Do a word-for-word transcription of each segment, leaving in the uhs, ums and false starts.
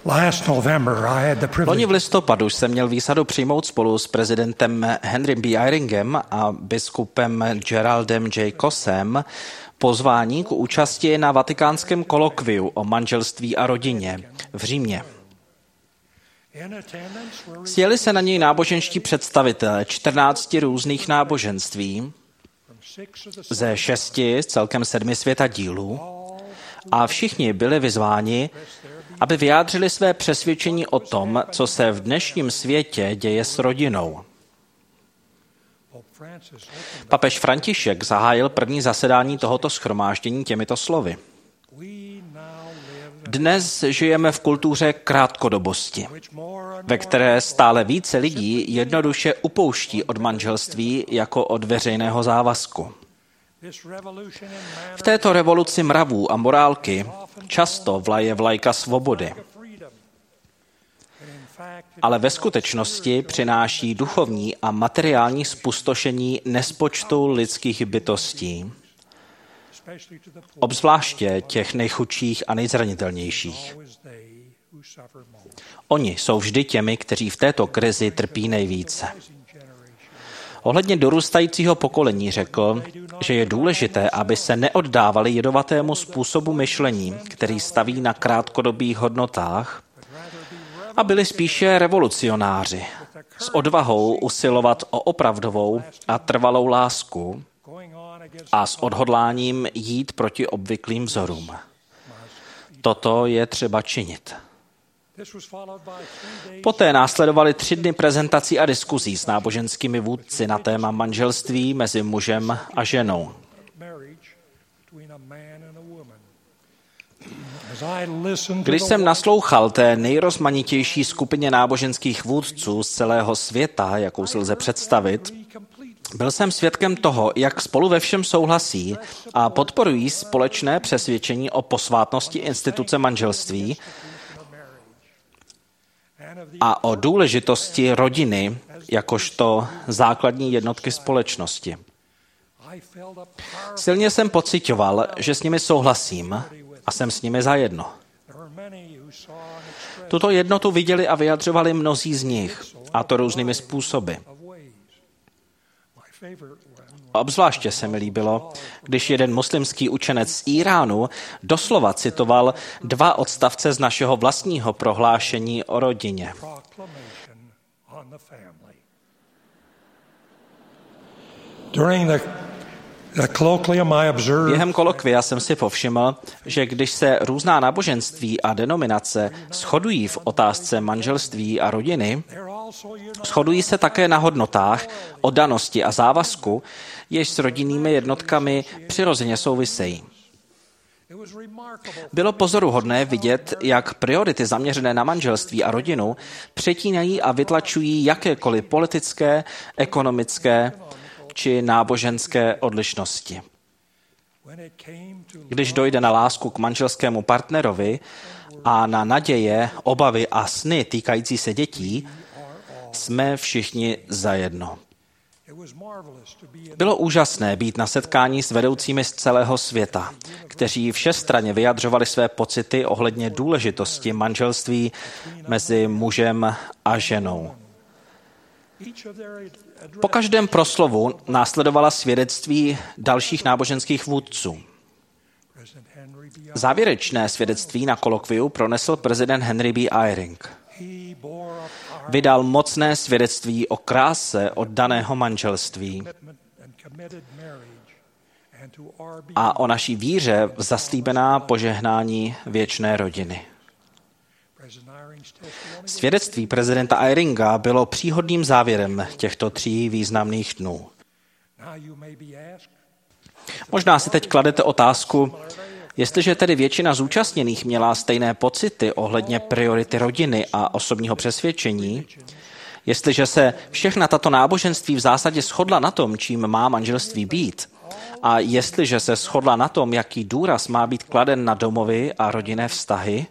Loni v listopadu jsem měl výsadu přijmout spolu s prezidentem Henrym B. Eyringem a biskupem Geraldem J. Cossem pozvání k účasti na vatikánském kolokviu o manželství a rodině v Římě. Sjeli se na něj náboženští představitelé čtrnácti různých náboženství ze šesti z celkem sedmi světadílů a všichni byli vyzváni, aby vyjádřili své přesvědčení o tom, co se v dnešním světě děje s rodinou. Papež František zahájil první zasedání tohoto shromáždění těmito slovy. Dnes žijeme v kultuře krátkodobosti, ve které stále více lidí jednoduše upouští od manželství jako od veřejného závazku. V této revoluci mravů a morálky často vlaje vlajka svobody, ale ve skutečnosti přináší duchovní a materiální zpustošení nespočtu lidských bytostí, obzvláště těch nejchudších a nejzranitelnějších. Oni jsou vždy těmi, kteří v této krizi trpí nejvíce. Ohledně dorůstajícího pokolení řekl, že je důležité, aby se neoddávali jedovatému způsobu myšlení, který staví na krátkodobých hodnotách, a byli spíše revolucionáři, s odvahou usilovat o opravdovou a trvalou lásku a s odhodláním jít proti obvyklým vzorům. Toto je třeba činit. Poté následovaly tři dny prezentací a diskuzí s náboženskými vůdci na téma manželství mezi mužem a ženou. Když jsem naslouchal té nejrozmanitější skupině náboženských vůdců z celého světa, jakou si lze představit, byl jsem svědkem toho, jak spolu ve všem souhlasí a podporují společné přesvědčení o posvátnosti instituce manželství a o důležitosti rodiny jakožto základní jednotky společnosti. Silně jsem pociťoval, že s nimi souhlasím a jsem s nimi zajedno. Tuto jednotu viděli a vyjadřovali mnozí z nich, a to různými způsoby. Obzvláště se mi líbilo, když jeden muslimský učenec z Iránu doslova citoval dva odstavce z našeho vlastního prohlášení o rodině. Během kolokvia jsem si povšiml, že když se různá náboženství a denominace shodují v otázce manželství a rodiny, shodují se také na hodnotách, oddanosti a závazku, jež s rodinnými jednotkami přirozeně souvisejí. Bylo pozoruhodné vidět, jak priority zaměřené na manželství a rodinu přetínají a vytlačují jakékoliv politické, ekonomické či náboženské odlišnosti. Když dojde na lásku k manželskému partnerovi a na naděje, obavy a sny týkající se dětí, jsme všichni zajedno. Bylo úžasné být na setkání s vedoucími z celého světa, kteří všestranně vyjadřovali své pocity ohledně důležitosti manželství mezi mužem a ženou. Po každém proslovu následovala svědectví dalších náboženských vůdců. Závěrečné svědectví na kolokviu pronesl prezident Henry B. Eyring. Vydal mocné svědectví o kráse oddaného manželství a o naší víře v zaslíbená požehnání věčné rodiny. Svědectví prezidenta Eyringa bylo příhodným závěrem těchto tří významných dnů. Možná si teď kladete otázku, jestliže tedy většina zúčastněných měla stejné pocity ohledně priority rodiny a osobního přesvědčení, jestliže se všechna tato náboženství v zásadě shodla na tom, čím má manželství být, a jestliže se shodla na tom, jaký důraz má být kladen na domovy a rodinné vztahy,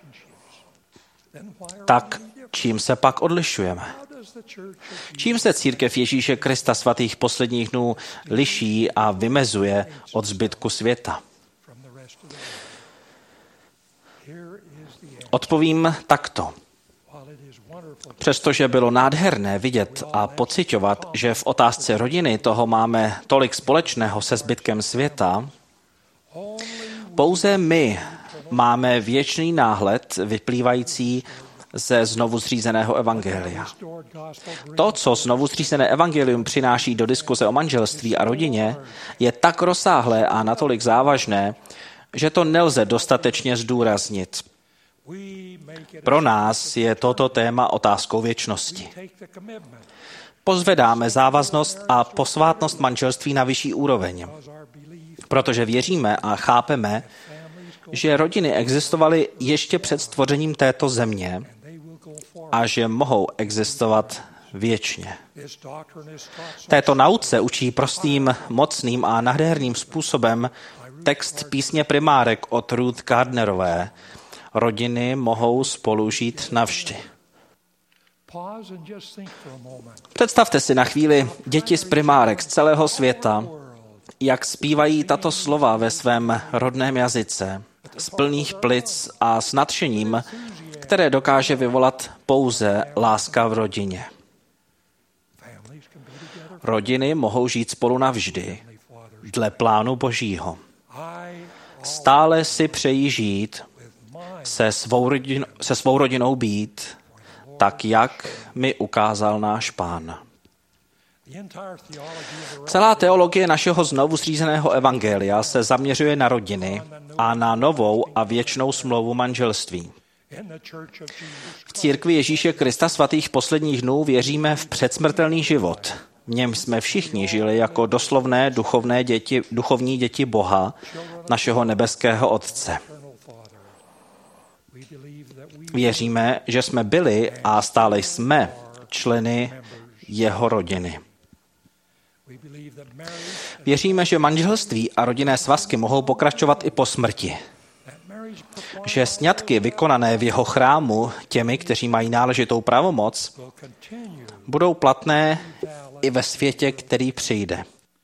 tak čím se pak odlišujeme? Čím se církev Ježíše Krista svatých posledních dnů liší a vymezuje od zbytku světa? Odpovím takto. Přestože bylo nádherné vidět a pociťovat, že v otázce rodiny toho máme tolik společného se zbytkem světa, pouze my máme věčný náhled vyplývající ze znovu zřízeného evangelia. To, co znovu zřízené evangelium přináší do diskuze o manželství a rodině, je tak rozsáhlé a natolik závažné, že to nelze dostatečně zdůraznit. Pro nás je toto téma otázkou věčnosti. Pozvedáme závaznost a posvátnost manželství na vyšší úroveň, protože věříme a chápeme, že rodiny existovaly ještě před stvořením této země a že mohou existovat věčně. Této nauce učí prostým, mocným a nádherným způsobem text písně Primárek od Ruth Gardnerové. Rodiny mohou spolu žít navždy. Představte si na chvíli děti z primárek z celého světa, jak zpívají tato slova ve svém rodném jazyce, z plných plic a s nadšením, které dokáže vyvolat pouze láska v rodině. Rodiny mohou žít spolu navždy, dle plánu Božího. Stále si přejí žít, se svou, rodin, se svou rodinou být, tak jak mi ukázal náš Pán. Celá teologie našeho znovu zřízeného evangelia se zaměřuje na rodiny a na novou a věčnou smlouvu manželství. V církvi Ježíše Krista svatých posledních dnů věříme v předsmrtelný život. V něm jsme všichni žili jako doslovné duchovné děti, duchovní děti Boha, našeho nebeského Otce. Věříme, že jsme byli a stále jsme členy jeho rodiny. Věříme, že manželství a rodinné svazky mohou pokračovat i po smrti. Že sňatky vykonané v jeho chrámu těmi, kteří mají náležitou pravomoc, budou platné i ve světě, který přijde.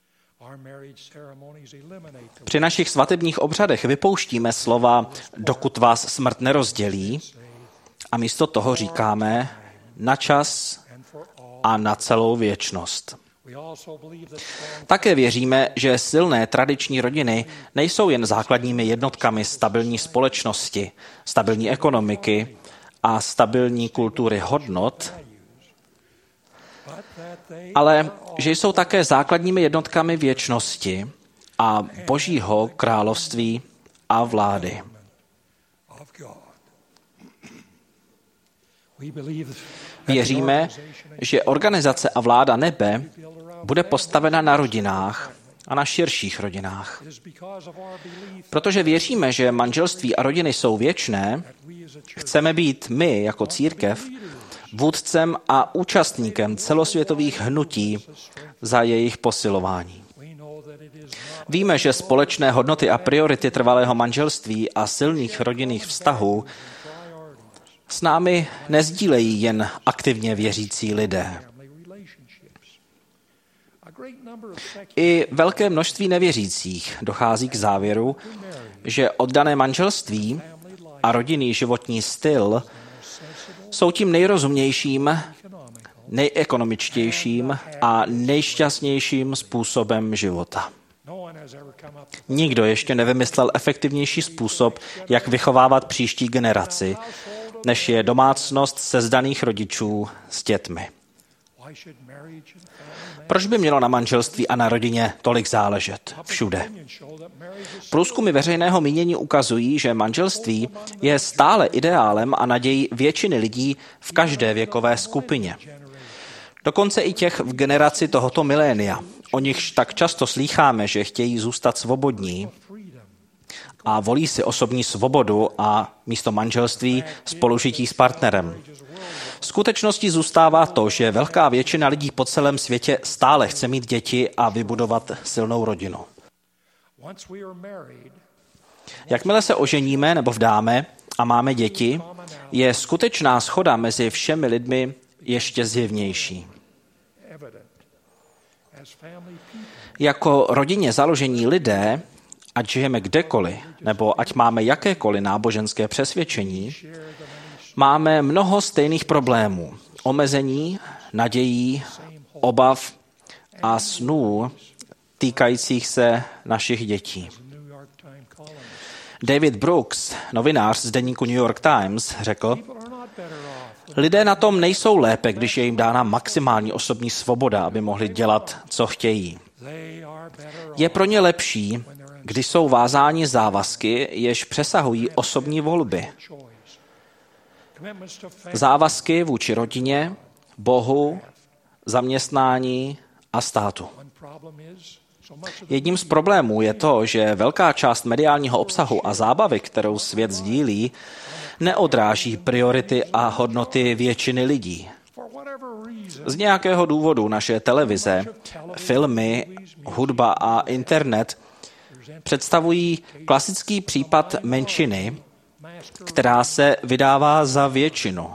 Při našich svatebních obřadech vypouštíme slova dokud vás smrt nerozdělí a místo toho říkáme na čas a na celou věčnost. Také věříme, že silné tradiční rodiny nejsou jen základními jednotkami stabilní společnosti, stabilní ekonomiky a stabilní kultury hodnot, ale že jsou také základními jednotkami věčnosti a Božího království a vlády. Věříme, že organizace a vláda nebe bude postavena na rodinách a na širších rodinách. Protože věříme, že manželství a rodiny jsou věčné, chceme být my jako církev vůdcem a účastníkem celosvětových hnutí za jejich posilování. Víme, že společné hodnoty a priority trvalého manželství a silných rodinných vztahů s námi nezdílejí jen aktivně věřící lidé. I velké množství nevěřících dochází k závěru, že oddané manželství a rodinný životní styl jsou tím nejrozumnějším, nejekonomičtějším a nejšťastnějším způsobem života. Nikdo ještě nevymyslel efektivnější způsob, jak vychovávat příští generaci, než je domácnost sezdaných rodičů s dětmi. Proč by mělo na manželství a na rodině tolik záležet všude? Průzkumy veřejného mínění ukazují, že manželství je stále ideálem a nadějí většiny lidí v každé věkové skupině. Dokonce i těch v generaci tohoto milénia, o nichž tak často slýcháme, že chtějí zůstat svobodní a volí si osobní svobodu a místo manželství spolužití s partnerem. Skutečností zůstává to, že velká většina lidí po celém světě stále chce mít děti a vybudovat silnou rodinu. Jakmile se oženíme nebo vdáme a máme děti, je skutečná shoda mezi všemi lidmi ještě zjevnější. Jako rodině založení lidé ať žijeme kdekoliv, nebo ať máme jakékoliv náboženské přesvědčení, máme mnoho stejných problémů, omezení, nadějí, obav a snů týkajících se našich dětí. David Brooks, novinář z deníku New York Times, řekl, lidé na tom nejsou lépe, když je jim dána maximální osobní svoboda, aby mohli dělat, co chtějí. Je pro ně lepší, když jsou vázáni závazky, jež přesahují osobní volby. Závazky vůči rodině, Bohu, zaměstnání a státu. Jedním z problémů je to, že velká část mediálního obsahu a zábavy, kterou svět sdílí, neodráží priority a hodnoty většiny lidí. Z nějakého důvodu naše televize, filmy, hudba a internet představují klasický případ menšiny, která se vydává za většinu.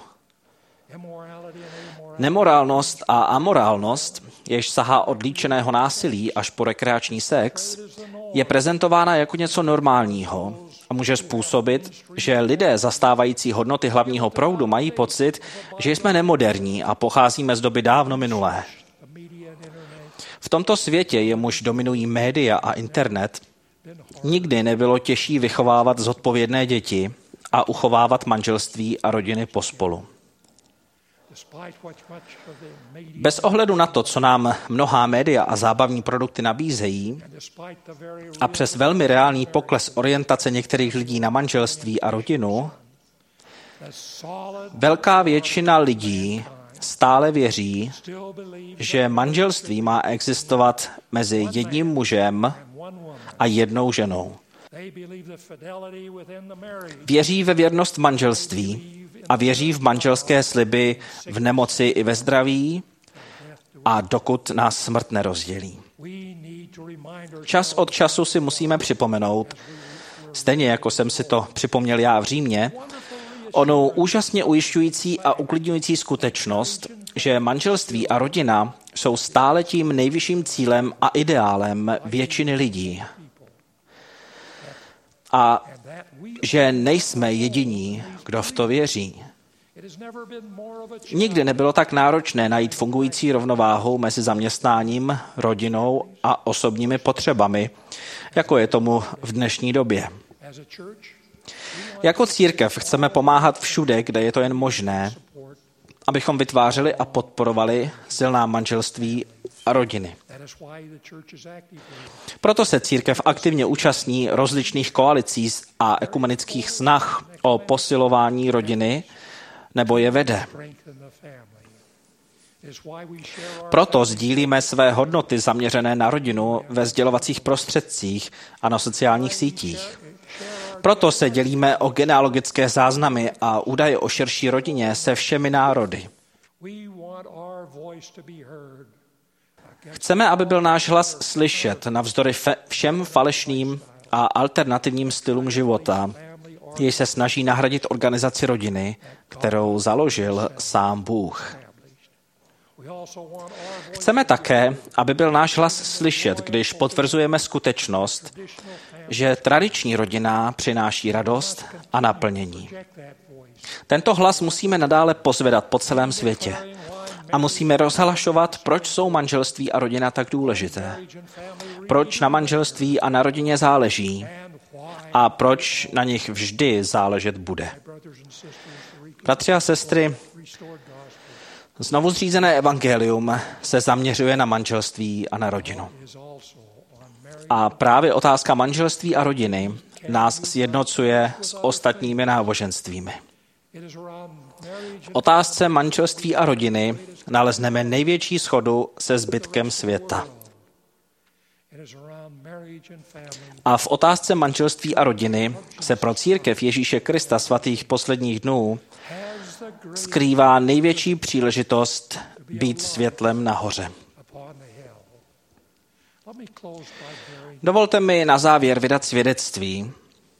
Nemorálnost a amorálnost, jež sahá od líčeného násilí až po rekreační sex, je prezentována jako něco normálního a může způsobit, že lidé zastávající hodnoty hlavního proudu mají pocit, že jsme nemoderní a pocházíme z doby dávno minulé. V tomto světě, jemuž dominují média a internet, nikdy nebylo těžší vychovávat zodpovědné děti a uchovávat manželství a rodiny pospolu. Bez ohledu na to, co nám mnohá média a zábavní produkty nabízejí, a přes velmi reálný pokles orientace některých lidí na manželství a rodinu, velká většina lidí stále věří, že manželství má existovat mezi jedním mužem a jednou ženou. Věří ve věrnost v manželství a věří v manželské sliby v nemoci i ve zdraví a dokud nás smrt nerozdělí. Čas od času si musíme připomenout, stejně jako jsem si to připomněl já v Římě, onou úžasně ujišťující a uklidňující skutečnost, že manželství a rodina jsou stále tím nejvyšším cílem a ideálem většiny lidí. A že nejsme jediní, kdo v to věří. Nikdy nebylo tak náročné najít fungující rovnováhu mezi zaměstnáním, rodinou a osobními potřebami, jako je tomu v dnešní době. Jako církev chceme pomáhat všude, kde je to jen možné, abychom vytvářeli a podporovali silná manželství a rodiny. Proto se církev aktivně účastní rozličných koalicí a ekumenických snah o posilování rodiny nebo je vede. Proto sdílíme své hodnoty zaměřené na rodinu ve sdělovacích prostředcích a na sociálních sítích. Proto se dělíme o genealogické záznamy a údaje o širší rodině se všemi národy. Chceme, aby byl náš hlas slyšet navzdory fe- všem falešným a alternativním stylům života, jež se snaží nahradit organizaci rodiny, kterou založil sám Bůh. Chceme také, aby byl náš hlas slyšet, když potvrzujeme skutečnost, že tradiční rodina přináší radost a naplnění. Tento hlas musíme nadále pozvedat po celém světě a musíme rozhlašovat, proč jsou manželství a rodina tak důležité, proč na manželství a na rodině záleží a proč na nich vždy záležet bude. Bratři a sestry, znovu zřízené evangelium se zaměřuje na manželství a na rodinu. A právě otázka manželství a rodiny nás sjednocuje s ostatními náboženstvími. V otázce manželství a rodiny nalezneme největší shodu se zbytkem světa. A v otázce manželství a rodiny se pro církev Ježíše Krista svatých posledních dnů skrývá největší příležitost být světlem nahoře. Dovolte mi na závěr vydat svědectví.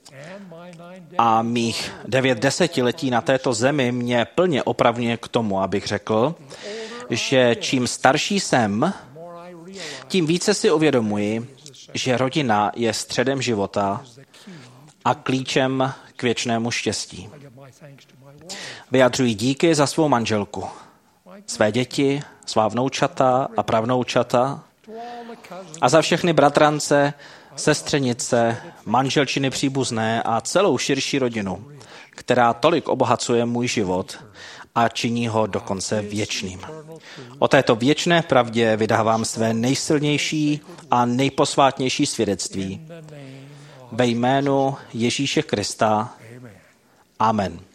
A mých devět desetiletí na této zemi mě plně opravňuje k tomu, abych řekl, že čím starší jsem, tím více si uvědomuji, že rodina je středem života a klíčem k věčnému štěstí. Vyjadřuji díky za svou manželku, své děti, svá vnoučata a pravnoučata a za všechny bratrance, sestřenice, manželčiny příbuzné a celou širší rodinu, která tolik obohacuje můj život a činí ho dokonce věčným. O této věčné pravdě vydávám své nejsilnější a nejposvátnější svědectví. Ve jménu Ježíše Krista. Amen.